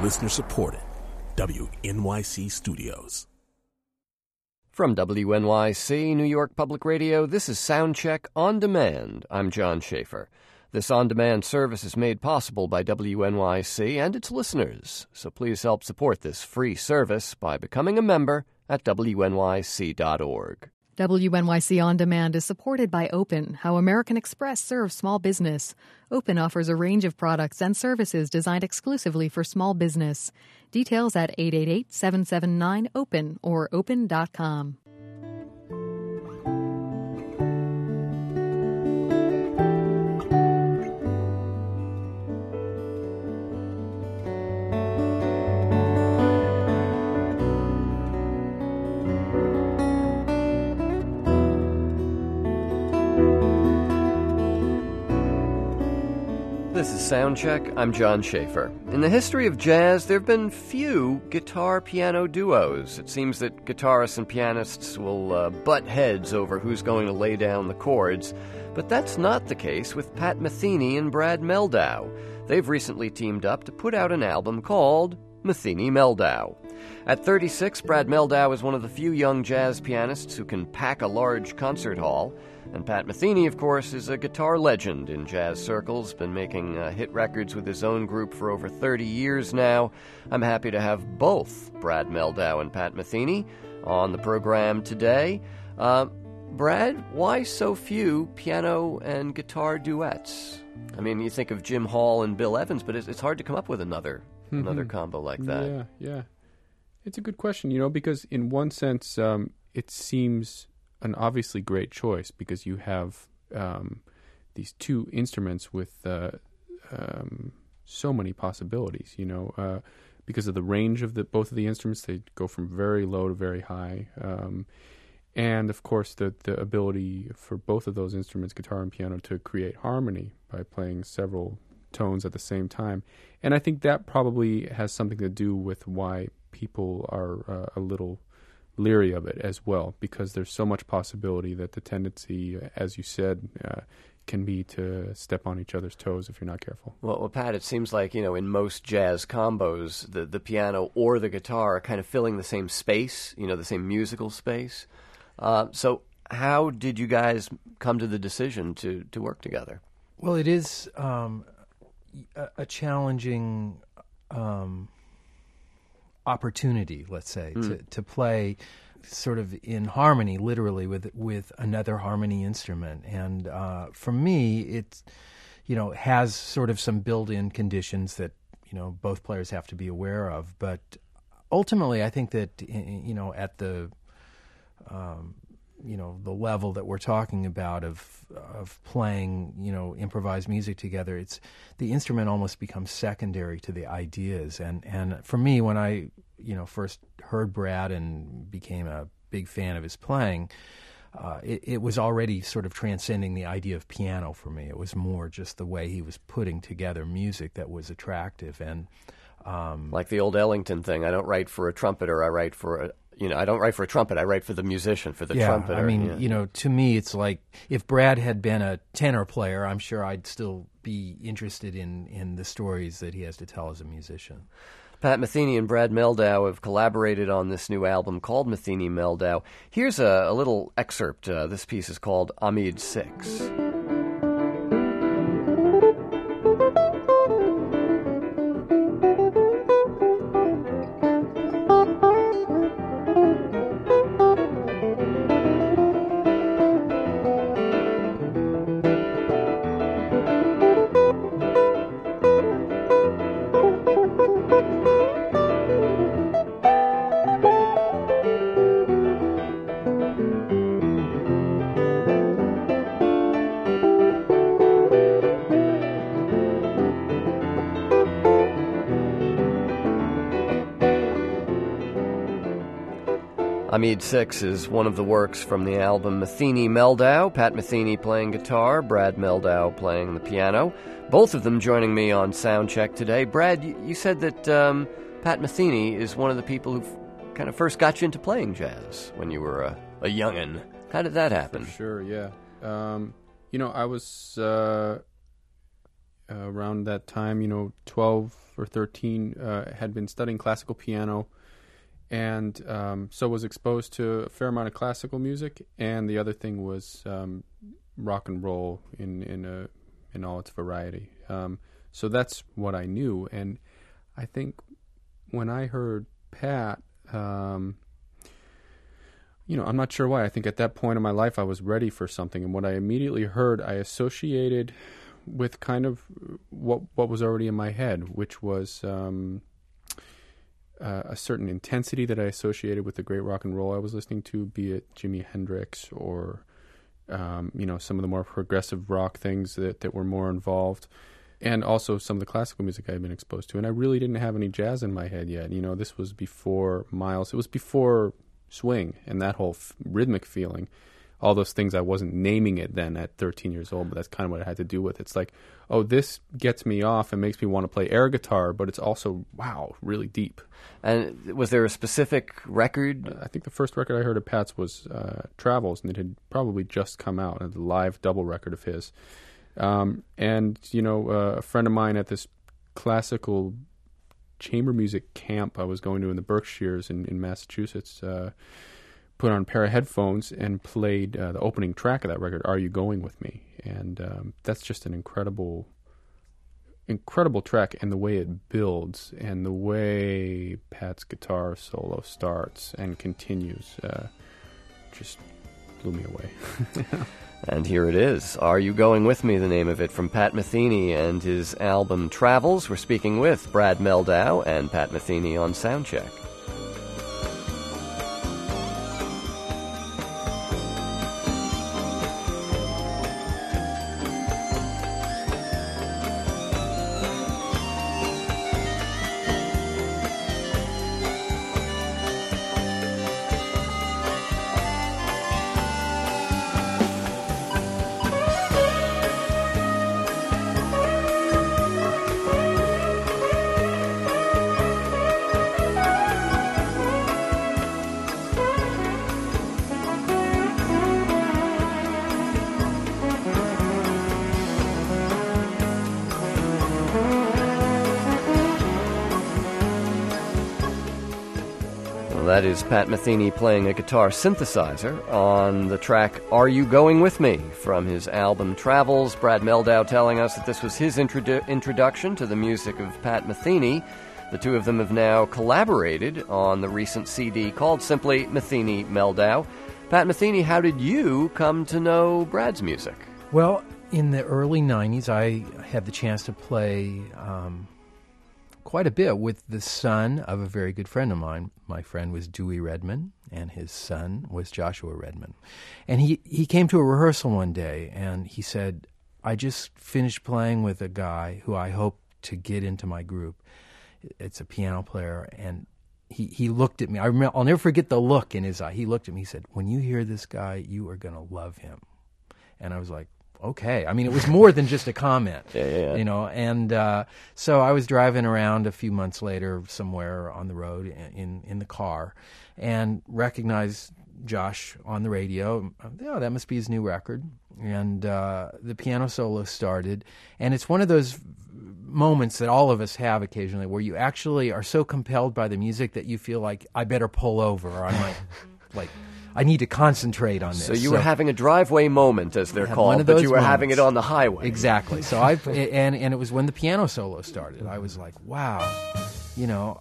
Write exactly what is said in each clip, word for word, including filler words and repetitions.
Listener supported. W N Y C Studios. From W N Y C, New York Public Radio, this is Soundcheck On Demand. I'm John Schaefer. This on-demand service is made possible by W N Y C and its listeners, so please help support this free service by becoming a member at W N Y C dot org. W N Y C On Demand is supported by Open, how American Express serves small business. Open offers a range of products and services designed exclusively for small business. Details at eight eight eight, seven seven nine, OPEN or open dot com. This is Soundcheck. I'm John Schaefer. In the history of jazz, there have been few guitar-piano duos. It seems that guitarists and pianists will uh, butt heads over who's going to lay down the chords, but that's not the case with Pat Metheny and Brad Mehldau. They've recently teamed up to put out an album called Metheny-Mehldau. At thirty-six, Brad Mehldau is one of the few young jazz pianists who can pack a large concert hall. And Pat Metheny, of course, is a guitar legend in jazz circles, been making uh, hit records with his own group for over thirty years now. I'm happy to have both Brad Mehldau and Pat Metheny on the program today. Uh, Brad, why so few piano and guitar duets? I mean, you think of Jim Hall and Bill Evans, but it's, it's hard to come up with another mm-hmm. another combo like that. Yeah, yeah. It's a good question, you know, because in one sense, um, it seems an obviously great choice because you have um, these two instruments with uh, um, so many possibilities, you know, uh, because of the range of the both of the instruments. They go from very low to very high. Um, and, of course, the, the ability for both of those instruments, guitar and piano, to create harmony by playing several tones at the same time. And I think that probably has something to do with why people are uh, a little leery of it as well, because there's so much possibility that the tendency, as you said, uh, can be to step on each other's toes if you're not careful. Well, well, Pat, it seems like, you know, in most jazz combos, the, the piano or the guitar are kind of filling the same space, you know, the same musical space. Uh, so how did you guys come to the decision to, to work together? Well, it is um, a, a challenging um opportunity, let's say, mm. to, to play sort of in harmony, literally, with with another harmony instrument. And uh, for me, it, you know, has sort of some built-in conditions that, you know, both players have to be aware of. But ultimately, I think that, you know, at the, um, you know, the level that we're talking about of of playing, you know, improvised music together, it's the instrument almost becomes secondary to the ideas. And and for me, when I, you know, first heard Brad and became a big fan of his playing, uh, it, it was already sort of transcending the idea of piano for me. It was more just the way he was putting together music that was attractive. And um, like the old Ellington thing, I don't write for a trumpeter, I write for a You know, I don't write for a trumpet. I write for the musician, for the yeah, trumpeter. I mean, yeah. you know, to me, it's like if Brad had been a tenor player, I'm sure I'd still be interested in, in the stories that he has to tell as a musician. Pat Metheny and Brad Mehldau have collaborated on this new album called Metheny-Mehldau. Here's a, a little excerpt. Uh, this piece is called Amid Six. Amid Six is one of the works from the album Metheny-Mehldau, Pat Metheny playing guitar, Brad Mehldau playing the piano, both of them joining me on Soundcheck today. Brad, you, you said that um, Pat Metheny is one of the people who kind of first got you into playing jazz when you were a, a young'un. How did that happen? For sure, yeah. Um, you know, I was... Uh, uh, around that time, you know, twelve or thirteen, uh, had been studying classical piano, and um, so was exposed to a fair amount of classical music. And the other thing was um, rock and roll in in a in all its variety. Um, so that's what I knew, and I think when I heard Pat, um, you know, I'm not sure why. I think at that point in my life I was ready for something, and what I immediately heard I associated with kind of what what was already in my head, which was um, uh, a certain intensity that I associated with the great rock and roll I was listening to, be it Jimi Hendrix or um, you know, some of the more progressive rock things that, that were more involved. And also some of the classical music I had been exposed to. And I really didn't have any jazz in my head yet. You know, this was before Miles. It was before swing and that whole f- rhythmic feeling. All those things I wasn't naming it then at thirteen years old, but that's kind of what it had to do with. It's like, oh, this gets me off and makes me want to play air guitar, but it's also, wow, really deep. And was there a specific record? Uh, I think the first record I heard of Pat's was uh, Travels, and it had probably just come out, a live double record of his. Um, and, you know, uh, a friend of mine at this classical chamber music camp I was going to in the Berkshires in, in Massachusetts uh, put on a pair of headphones and played uh, the opening track of that record, Are You Going With Me? And um, that's just an incredible, incredible track, and the way it builds and the way Pat's guitar solo starts and continues uh, just blew me away. And here it is, Are You Going With Me, the name of it, from Pat Metheny and his album Travels. We're speaking with Brad Mehldau and Pat Metheny on Soundcheck. That is Pat Metheny playing a guitar synthesizer on the track Are You Going With Me from his album Travels. Brad Mehldau telling us that this was his introdu- introduction to the music of Pat Metheny. The two of them have now collaborated on the recent C D called simply Metheny Mehldau. Pat Metheny, how did you come to know Brad's music? Well, in the early nineties, I had the chance to play um, quite a bit with the son of a very good friend of mine. My friend was Dewey Redman, and his son was Joshua Redman. And he, he came to a rehearsal one day, and he said, I just finished playing with a guy who I hope to get into my group. It's a piano player, and he, he looked at me. I remember, I'll never forget the look in his eye. He looked at me, he said, when you hear this guy, you are going to love him. And I was like, okay. I mean, it was more than just a comment, yeah, yeah, yeah. you know. And uh, so I was driving around a few months later somewhere on the road in in the car, and recognized Josh on the radio. Oh, that must be his new record. And uh, the piano solo started, and it's one of those moments that all of us have occasionally, where you actually are so compelled by the music that you feel like I better pull over, or I might like. I need to concentrate on this. So you so, were having a driveway moment, as they're called, one of but those you were moments. having it on the highway. Exactly. So I and and it was when the piano solo started. I was like, wow, you know,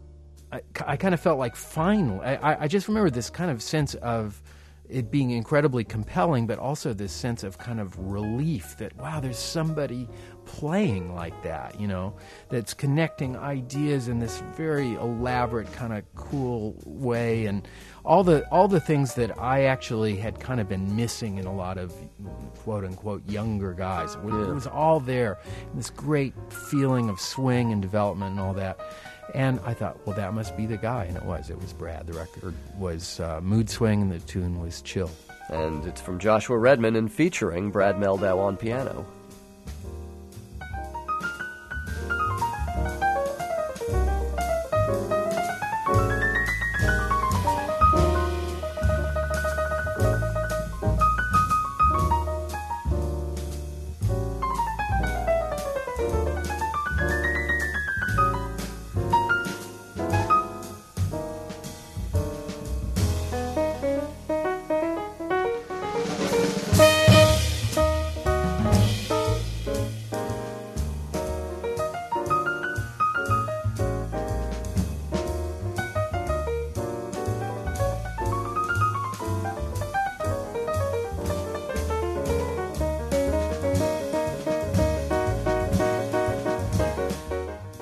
I, I kind of felt like finally. I, I just remember this kind of sense of it being incredibly compelling, but also this sense of kind of relief that, wow, there's somebody playing like that, you know, that's connecting ideas in this very elaborate kind of cool way, and all the all the things that I actually had kind of been missing in a lot of quote-unquote younger guys. It was, Yeah. it was all there, this great feeling of swing and development and all that. And I thought, well, that must be the guy, and it was. It was Brad. The record was uh, Mood Swing, and the tune was Chill. And it's from Joshua Redman and featuring Brad Mehldau on piano.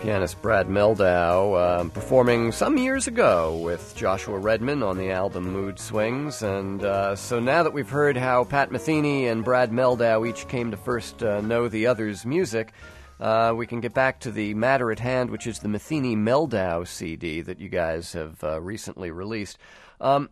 pianist Brad Mehldau, um, performing some years ago with Joshua Redman on the album Mood Swings. And uh, so now that we've heard how Pat Metheny and Brad Mehldau each came to first uh, know the other's music, uh, we can get back to the matter at hand, which is the Metheny-Mehldau C D that you guys have uh, recently released. Um,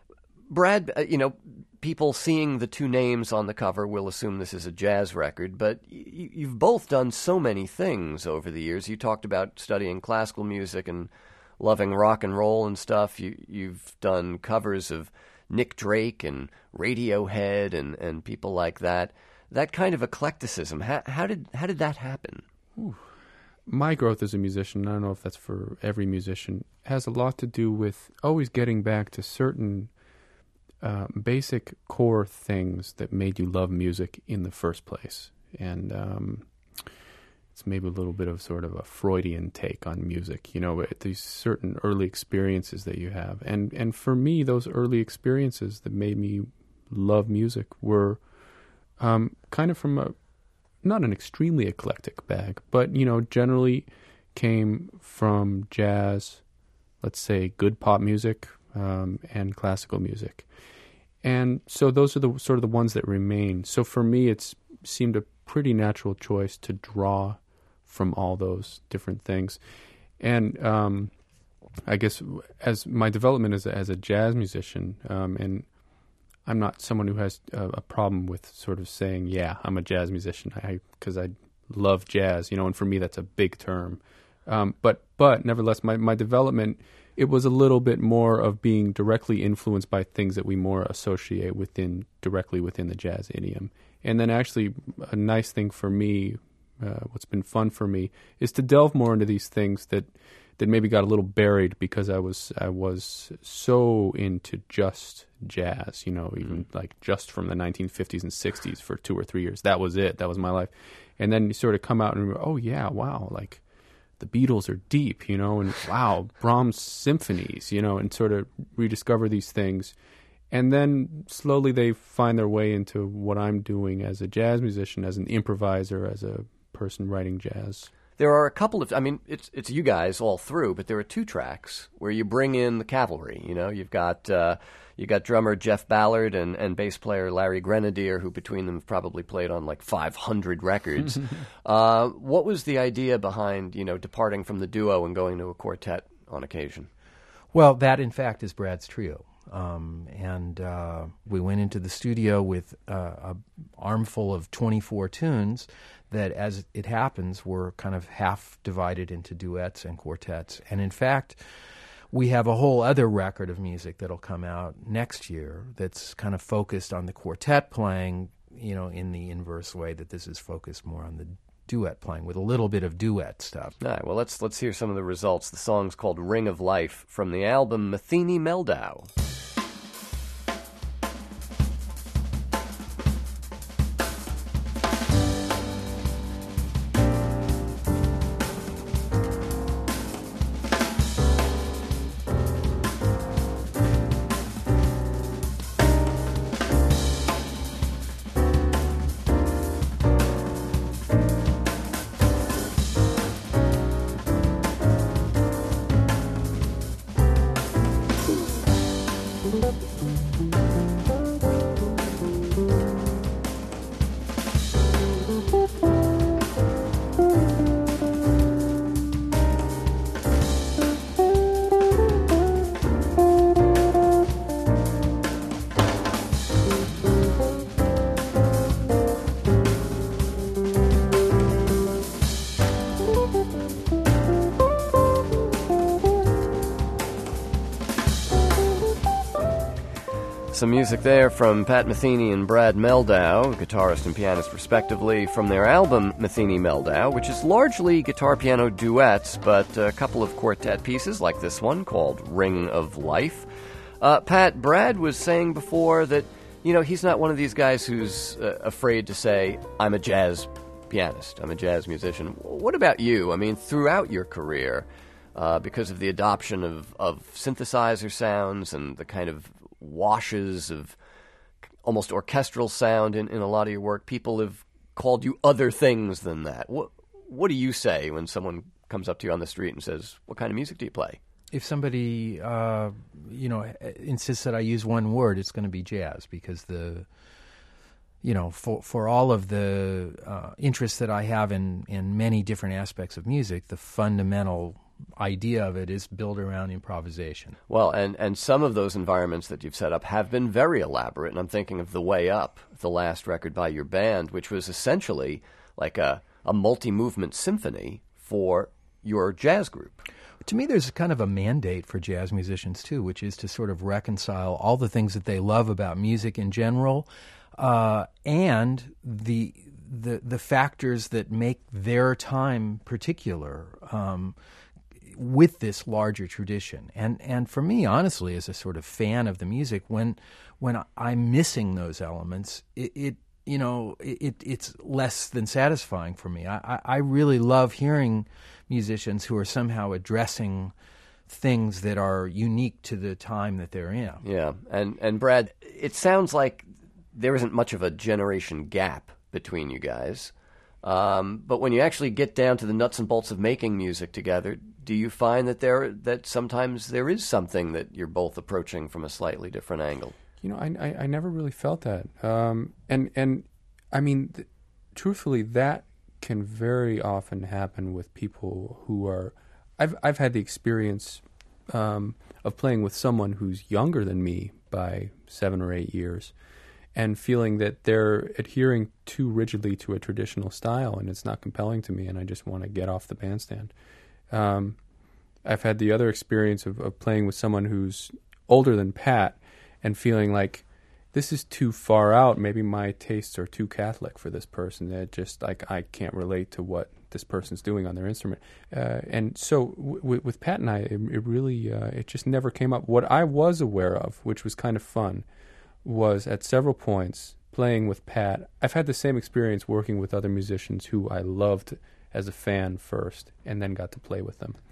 Brad, uh, you know, people seeing the two names on the cover will assume this is a jazz record, but y- you've both done so many things over the years. You talked about studying classical music and loving rock and roll and stuff. You, you've done covers of Nick Drake and Radiohead and, and people like that. That kind of eclecticism, how, how did how did that happen? Ooh. My growth as a musician, I don't know if that's for every musician, has a lot to do with always getting back to certain Uh, basic core things that made you love music in the first place. And um, it's maybe a little bit of sort of a Freudian take on music, you know, these certain early experiences that you have. And, and for me, those early experiences that made me love music were um, kind of from a, not an extremely eclectic bag, but, you know, generally came from jazz, let's say good pop music, um, and classical music. And so those are the sort of the ones that remain. So for me, it's seemed a pretty natural choice to draw from all those different things. And um, I guess as my development as a, as a jazz musician, um, and I'm not someone who has a, a problem with sort of saying, yeah, I'm a jazz musician, because I, I love jazz, you know, and for me that's a big term. Um, but but nevertheless, my, my development, it was a little bit more of being directly influenced by things that we more associate within directly within the jazz idiom. And then actually a nice thing for me, uh, what's been fun for me, is to delve more into these things that, that maybe got a little buried because I was I was so into just jazz, you know, even mm. like just from the nineteen fifties and sixties for two or three years. That was it. That was my life. And then you sort of come out and remember, oh yeah, wow, like the Beatles are deep, you know, and wow, Brahms symphonies, you know, and sort of rediscover these things. And then slowly they find their way into what I'm doing as a jazz musician, as an improviser, as a person writing jazz. There are a couple of, I mean, it's it's you guys all through, but there are two tracks where you bring in the cavalry. You know, you've got uh, you got drummer Jeff Ballard and, and bass player Larry Grenadier, who between them have probably played on like five hundred records. uh, what was the idea behind, you know, departing from the duo and going to a quartet on occasion? Well, that in fact is Brad's trio. Um, and uh, we went into the studio with uh, a armful of twenty-four tunes that, as it happens, were kind of half divided into duets and quartets. And in fact, we have a whole other record of music that'll come out next year that's kind of focused on the quartet playing, you know, in the inverse way that this is focused more on the duet playing, with a little bit of duet stuff. All right, well, let's let's hear some of the results. The song's called Ring of Life from the album Metheny-Mehldau. Some music there from Pat Metheny and Brad Mehldau, guitarist and pianist respectively, from their album Metheny-Mehldau, which is largely guitar-piano duets, but a couple of quartet pieces like this one called Ring of Life. Uh, Pat, Brad was saying before that, you know, he's not one of these guys who's uh, afraid to say, I'm a jazz pianist, I'm a jazz musician. What about you? I mean, throughout your career, uh, because of the adoption of, of synthesizer sounds and the kind of washes of almost orchestral sound in, in a lot of your work, people have called you other things than that. What what do you say when someone comes up to you on the street and says, "What kind of music do you play?" If somebody, uh, you know, insists that I use one word, it's going to be jazz, because the, you know, for for all of the uh, interest that I have in, in many different aspects of music, the fundamental idea of it is built around improvisation. Well, and, and some of those environments that you've set up have been very elaborate, and I'm thinking of The Way Up, the last record by your band, which was essentially like a, a multi-movement symphony for your jazz group. To me, there's kind of a mandate for jazz musicians, too, which is to sort of reconcile all the things that they love about music in general uh, and the, the the factors that make their time particular um, with this larger tradition. And and for me, honestly, as a sort of fan of the music, when when I'm missing those elements, it, it you know, it it's less than satisfying for me. I, I really love hearing musicians who are somehow addressing things that are unique to the time that they're in. Yeah, and and Brad, it sounds like there isn't much of a generation gap between you guys. Um, but when you actually get down to the nuts and bolts of making music together, do you find that there that sometimes there is something that you're both approaching from a slightly different angle? You know, I, I, I never really felt that. Um, and, and, I mean, th- truthfully, that can very often happen with people who are... I've I've had the experience um, of playing with someone who's younger than me by seven or eight years and feeling that they're adhering too rigidly to a traditional style and it's not compelling to me and I just want to get off the bandstand. Um, I've had the other experience of, of playing with someone who's older than Pat and feeling like this is too far out. Maybe my tastes are too Catholic for this person. That just like I can't relate to what this person's doing on their instrument. Uh, and so w- with Pat and I, it, it really uh, it just never came up. What I was aware of, which was kind of fun, was at several points playing with Pat. I've had the same experience working with other musicians who I loved as a fan first, and then got to play with them,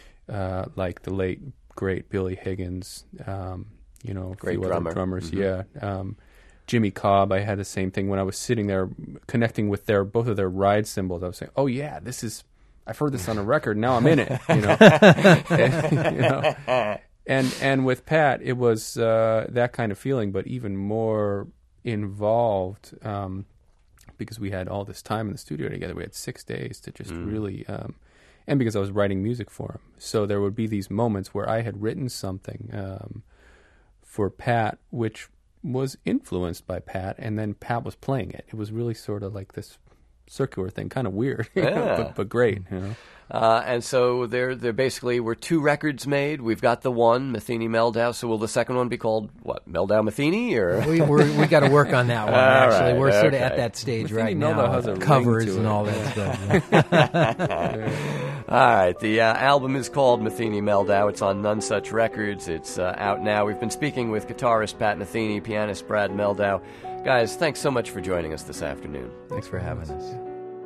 uh, like the late great Billy Higgins. Um, You know, a Great few drummer. other drummers, Mm-hmm. yeah. Um, Jimmy Cobb, I had the same thing when I was sitting there connecting with their both of their ride cymbals. I was saying, "Oh yeah, this is. I've heard this on a record. Now I'm in it." You know, and, you know? and and with Pat, it was uh, that kind of feeling, but even more involved um, because we had all this time in the studio together. We had six days to just Mm. really. Um, and because I was writing music for him, so there would be these moments where I had written something. Um, for Pat, which was influenced by Pat, and then Pat was playing it. It was really sort of like this circular thing, kind of weird, you know, Yeah. but, but great. You know? Uh, and so there, there basically were two records made. We've got the one, Matheny Meldau. So will the second one be called, what, Meldau Matheny? Or? We we're, we got to work on that one, All actually. right, We're sort of okay. at that stage Matheny right Meldau now. has a ring Covers to and it. all that stuff. All right, the uh, album is called Matheny Meldau. It's on None Such Records. It's uh, out now. We've been speaking with guitarist Pat Metheny, pianist Brad Meldau. Guys, thanks so much for joining us this afternoon. Thanks for having us.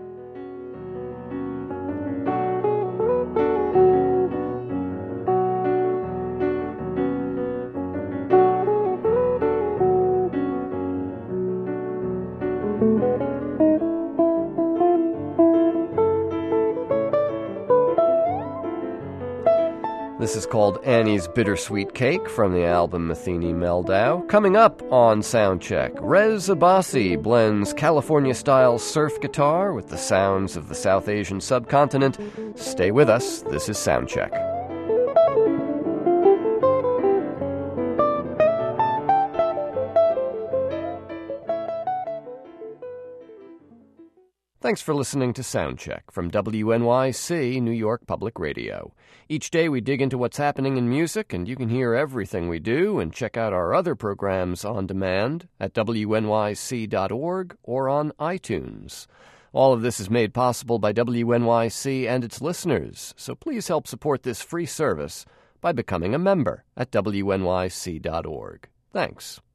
This is called Annie's Bittersweet Cake from the album Matheny Meldau. Coming up on Soundcheck, Rez Abbasi blends California-style surf guitar with the sounds of the South Asian subcontinent. Stay with us. This is Soundcheck. Thanks for listening to Soundcheck from W N Y C, New York Public Radio. Each day we dig into what's happening in music, and you can hear everything we do and check out our other programs on demand at W N Y C dot org or on iTunes. All of this is made possible by W N Y C and its listeners, so please help support this free service by becoming a member at W N Y C dot org. Thanks.